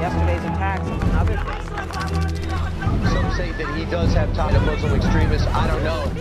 yesterday's attacks and other things. Some say that he does have ties to Muslim extremists. I don't know.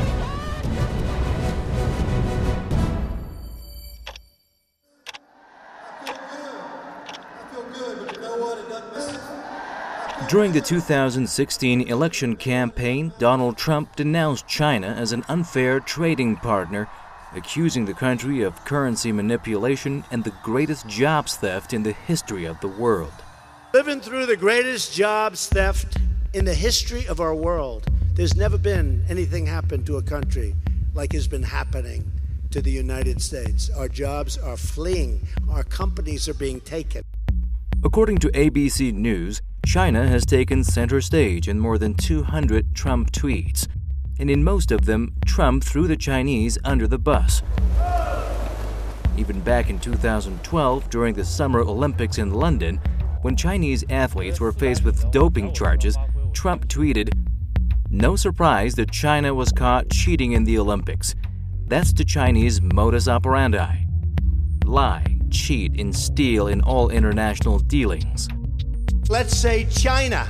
During the 2016 election campaign, Donald Trump denounced China as an unfair trading partner, accusing the country of currency manipulation and the greatest jobs theft in the history of the world. Living through the greatest jobs theft in the history of our world. There's never been anything happen to a country like has been happening to the United States. Our jobs are fleeing. Our companies are being taken. According to ABC News, China has taken center stage in more than 200 Trump tweets, and in most of them, Trump threw the Chinese under the bus. Even back in 2012, during the Summer Olympics in London, when Chinese athletes were faced with doping charges, Trump tweeted, "No surprise that China was caught cheating in the Olympics. That's the Chinese modus operandi. Lie, cheat, and steal in all international dealings." Let's say China.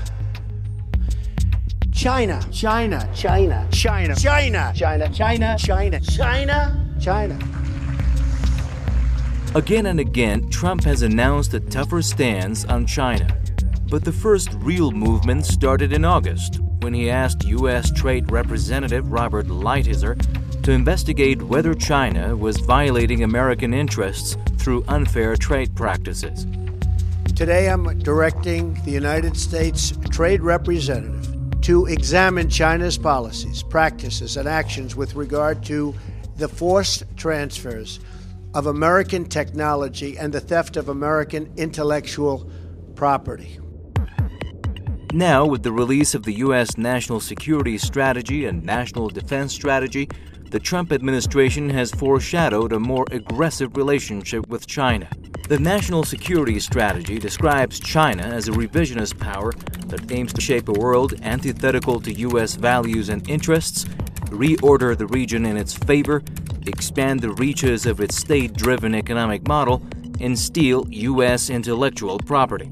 China. China. China. China. China. China. China. China. China. China. Again and again, Trump has announced a tougher stance on China. But the first real movement started in August, when he asked U.S. Trade Representative Robert Lighthizer to investigate whether China was violating American interests through unfair trade practices. Today I'm directing the United States Trade Representative to examine China's policies, practices, and actions with regard to the forced transfers of American technology and the theft of American intellectual property. Now, with the release of the U.S. National Security Strategy and National Defense Strategy, the Trump administration has foreshadowed a more aggressive relationship with China. The National Security Strategy describes China as a revisionist power that aims to shape a world antithetical to U.S. values and interests, reorder the region in its favor, expand the reaches of its state-driven economic model, and steal U.S. intellectual property.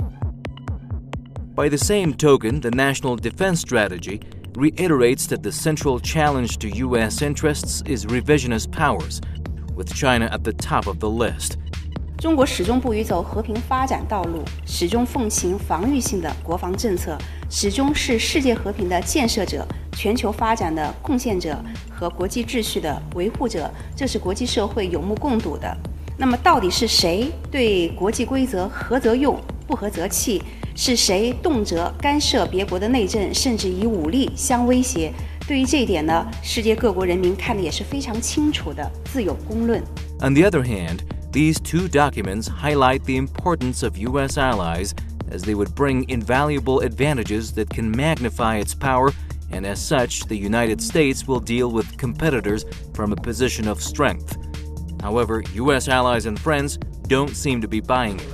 By the same token, the National Defense Strategy reiterates that the central challenge to U.S. interests is revisionist powers, with China at the top of the list. 中国始终不渝走和平发展道路，始终奉行防御性的国防政策，始终是世界和平的建设者、全球发展的贡献者和国际秩序的维护者，这是国际社会有目共睹的。那么，到底是谁对国际规则合则用，不合则弃？是谁动辄干涉别国的内政，甚至以武力相威胁？对于这一点呢，世界各国人民看得也是非常清楚的，自有公论。 On the other hand, these two documents highlight the importance of U.S. allies as they would bring invaluable advantages that can magnify its power, and as such, the United States will deal with competitors from a position of strength. However, U.S. allies and friends don't seem to be buying it.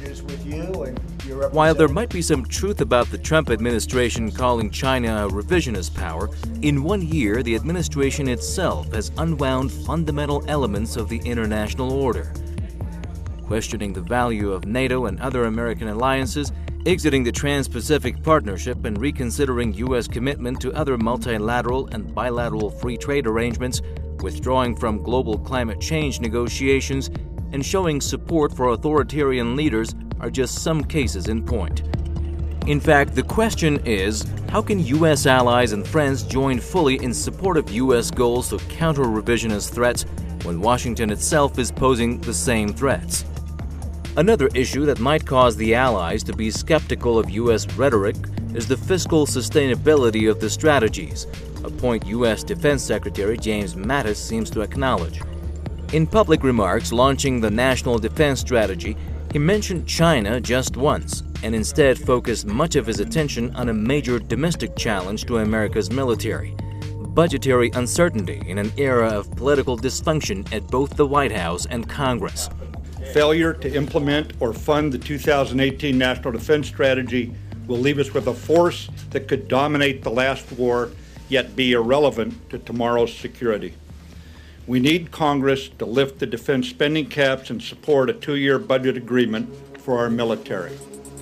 While there might be some truth about the Trump administration calling China a revisionist power, in 1 year the administration itself has unwound fundamental elements of the international order. Questioning the value of NATO and other American alliances, exiting the Trans-Pacific Partnership and reconsidering U.S. commitment to other multilateral and bilateral free trade arrangements, withdrawing from global climate change negotiations, and showing support for authoritarian leaders are just some cases in point. In fact, the question is, how can U.S. allies and friends join fully in support of U.S. goals to counter revisionist threats when Washington itself is posing the same threats? Another issue that might cause the allies to be skeptical of U.S. rhetoric is the fiscal sustainability of the strategies, a point U.S. Defense Secretary James Mattis seems to acknowledge. In public remarks launching the National Defense Strategy, he mentioned China just once, and instead focused much of his attention on a major domestic challenge to America's military: budgetary uncertainty in an era of political dysfunction at both the White House and Congress. Failure to implement or fund the 2018 National Defense Strategy will leave us with a force that could dominate the last war, yet be irrelevant to tomorrow's security. We need Congress to lift the defense spending caps and support a 2-year budget agreement for our military.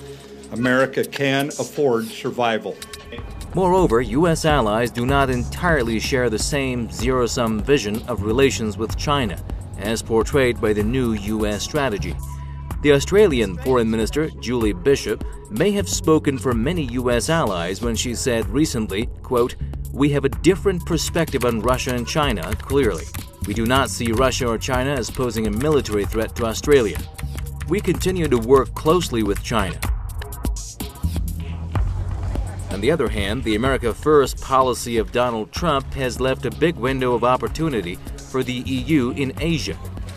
America can afford survival. Moreover, U.S. allies do not entirely share the same zero-sum vision of relations with China, as portrayed by the new U.S. strategy. The Australian Foreign Minister, Julie Bishop, may have spoken for many U.S. allies when she said recently, quote, "We have a different perspective on Russia and China, clearly. We do not see Russia or China as posing a military threat to Australia. We continue to work closely with China." On the other hand, the America First policy of Donald Trump has left a big window of opportunity for the EU in Asia.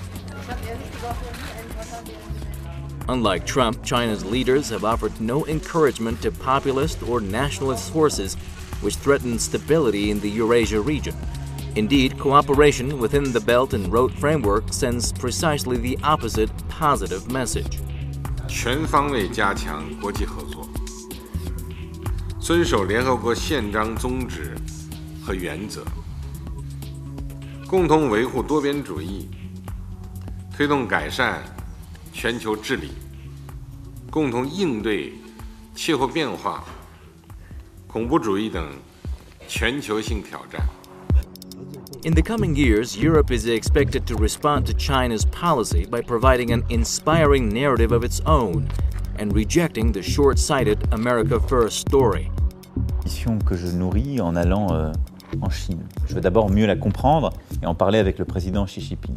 Unlike Trump, China's leaders have offered no encouragement to populist or nationalist forces which threaten stability in the Eurasia region. Indeed, cooperation within the Belt and Road framework sends precisely the opposite positive message. 全方位加强国际合作，遵守联合国宪章宗旨和原则，共同维护多边主义，推动改善全球治理，共同应对气候变化、恐怖主义等全球性挑战。 In the coming years, Europe is expected to respond to China's policy by providing an inspiring narrative of its own and rejecting the short-sighted America First story. Mission que je nourris en allant en Chine. Je veux d'abord mieux la comprendre et en parler avec le président Xi Jinping.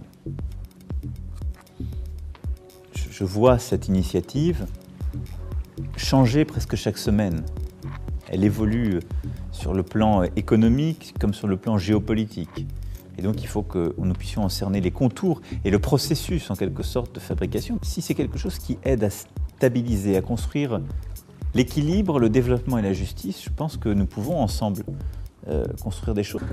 Je vois cette initiative changer presque chaque semaine. Elle évolue sur le plan économique comme sur le plan géopolitique. Et donc il faut que nous puissions en cerner les contours et le processus en quelque sorte de fabrication. Si c'est quelque chose qui aide à stabiliser, à construire l'équilibre, le développement et la justice, je pense que nous pouvons ensemble construire des choses.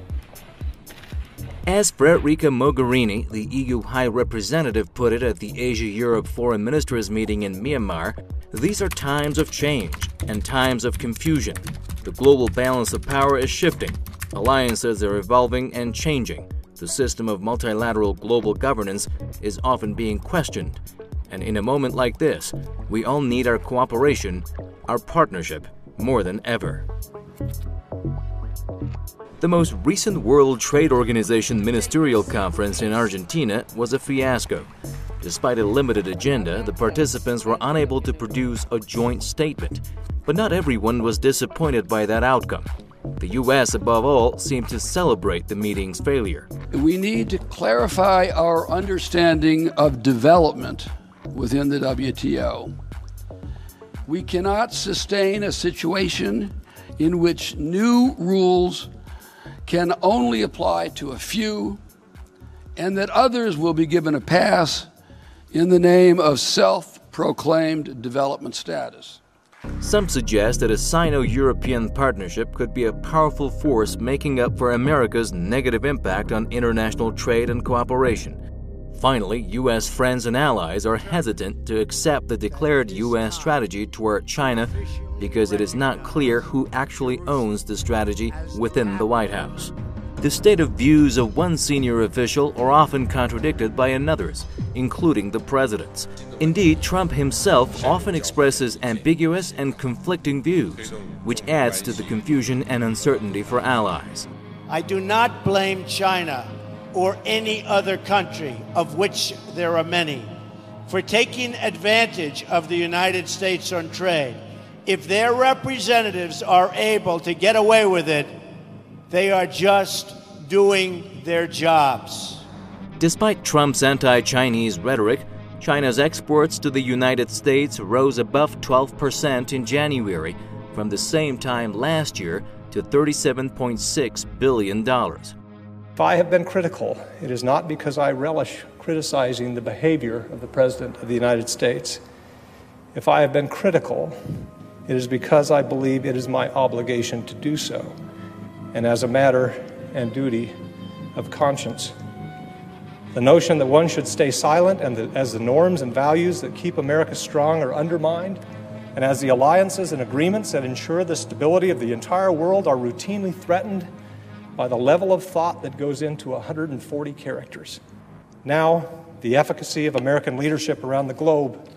As Federica Mogherini, the EU High Representative, put it at the Asia-Europe Foreign Ministers meeting in Myanmar, these are times of change and times of confusion. The global balance of power is shifting. Alliances are evolving and changing. The system of multilateral global governance is often being questioned. And in a moment like this, we all need our cooperation, our partnership, more than ever. The most recent World Trade Organization ministerial conference in Argentina was a fiasco. Despite a limited agenda, the participants were unable to produce a joint statement. But not everyone was disappointed by that outcome. The U.S., above all, seemed to celebrate the meeting's failure. We need to clarify our understanding of development within the WTO. We cannot sustain a situation in which new rules can only apply to a few, and that others will be given a pass in the name of self-proclaimed development status. Some suggest that a Sino-European partnership could be a powerful force making up for America's negative impact on international trade and cooperation. Finally, U.S. friends and allies are hesitant to accept the declared U.S. strategy toward China because it is not clear who actually owns the strategy within the White House. The stated views of one senior official are often contradicted by another's, including the president's. Indeed, Trump himself often expresses ambiguous and conflicting views, which adds to the confusion and uncertainty for allies. I do not blame China or any other country, of which there are many, for taking advantage of the United States on trade. If their representatives are able to get away with it, they are just doing their jobs. Despite Trump's anti-Chinese rhetoric, China's exports to the United States rose above 12% in January from the same time last year to $37.6 billion. If I have been critical, it is not because I relish criticizing the behavior of the President of the United States. If I have been critical, it is because I believe it is my obligation to do so, and as a matter and duty of conscience. The notion that one should stay silent and that as the norms and values that keep America strong are undermined, and as the alliances and agreements that ensure the stability of the entire world are routinely threatened by the level of thought that goes into 140 characters. Now, the efficacy of American leadership around the globe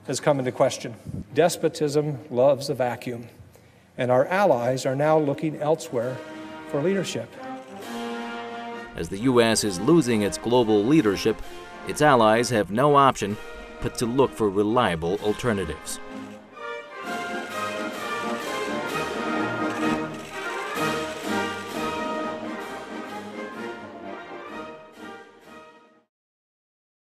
has come into question. Despotism loves a vacuum, and our allies are now looking elsewhere for leadership. As the U.S. is losing its global leadership, its allies have no option but to look for reliable alternatives.